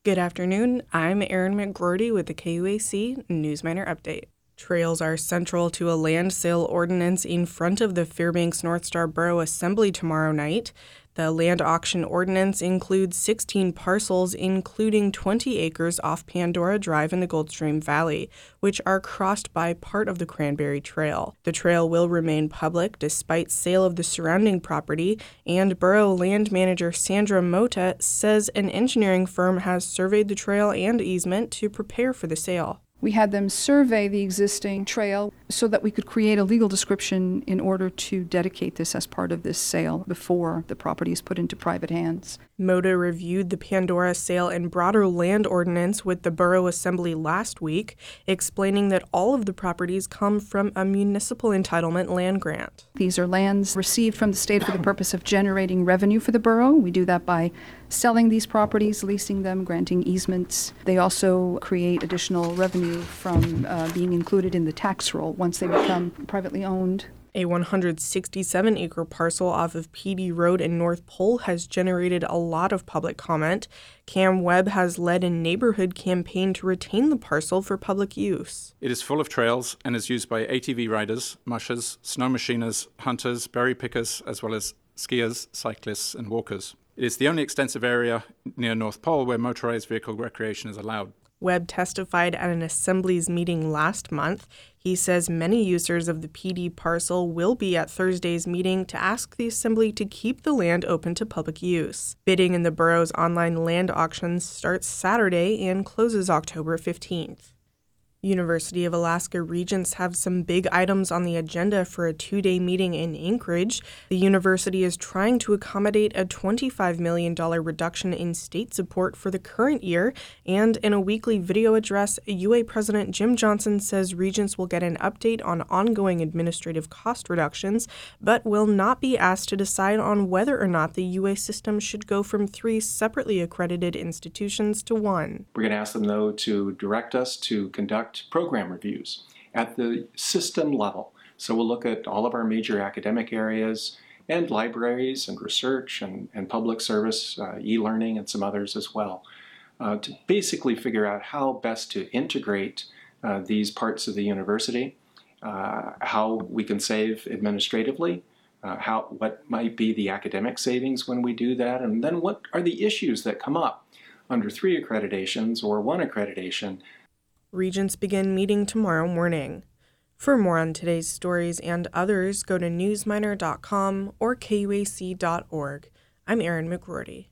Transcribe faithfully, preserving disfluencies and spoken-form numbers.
Good afternoon, I'm Erin McGroarty with the K U A C Newsminer Update. Trails are central to a land sale ordinance in front of the Fairbanks North Star Borough Assembly tomorrow night. The land auction ordinance includes sixteen parcels, including twenty acres off Pandora Drive in the Goldstream Valley, which are crossed by part of the Cranberry Trail. The trail will remain public despite sale of the surrounding property, and Borough Land Manager Sandra Mota says an engineering firm has surveyed the trail and easement to prepare for the sale. We had them survey the existing trail so that we could create a legal description in order to dedicate this as part of this sale before the property is put into private hands. Mota reviewed the Pandora sale and broader land ordinance with the Borough Assembly last week, explaining that all of the properties come from a municipal entitlement land grant. These are lands received from the state for the purpose of generating revenue for the borough. We do that by selling these properties, leasing them, granting easements. They also create additional revenue from uh, being included in the tax roll once they become privately owned. A one hundred sixty-seven acre parcel off of P D Road in North Pole has generated a lot of public comment. Cam Webb has led a neighborhood campaign to retain the parcel for public use. It is full of trails and is used by A T V riders, mushers, snow machiners, hunters, berry pickers, as well as skiers, cyclists, and walkers. It is the only extensive area near North Pole where motorized vehicle recreation is allowed. Webb testified at an Assembly's meeting last month. He says many users of the P D parcel will be at Thursday's meeting to ask the Assembly to keep the land open to public use. Bidding in the borough's online land auctions starts Saturday and closes October fifteenth. University of Alaska Regents have some big items on the agenda for a two-day meeting in Anchorage. The university is trying to accommodate a twenty-five million dollars reduction in state support for the current year, and in a weekly video address, U A President Jim Johnson says Regents will get an update on ongoing administrative cost reductions, but will not be asked to decide on whether or not the U A system should go from three separately accredited institutions to one. We're going to ask them, though, to direct us to conduct program reviews at the system level. So we'll look at all of our major academic areas and libraries and research and, and public service, uh, e-learning and some others as well, uh, to basically figure out how best to integrate uh, these parts of the university, uh, how we can save administratively, uh, how what might be the academic savings when we do that, and then what are the issues that come up under three accreditations or one accreditation. Regents begin meeting tomorrow morning. For more on today's stories and others, go to newsminer dot com or K U A C dot org. I'm Erin McGroarty.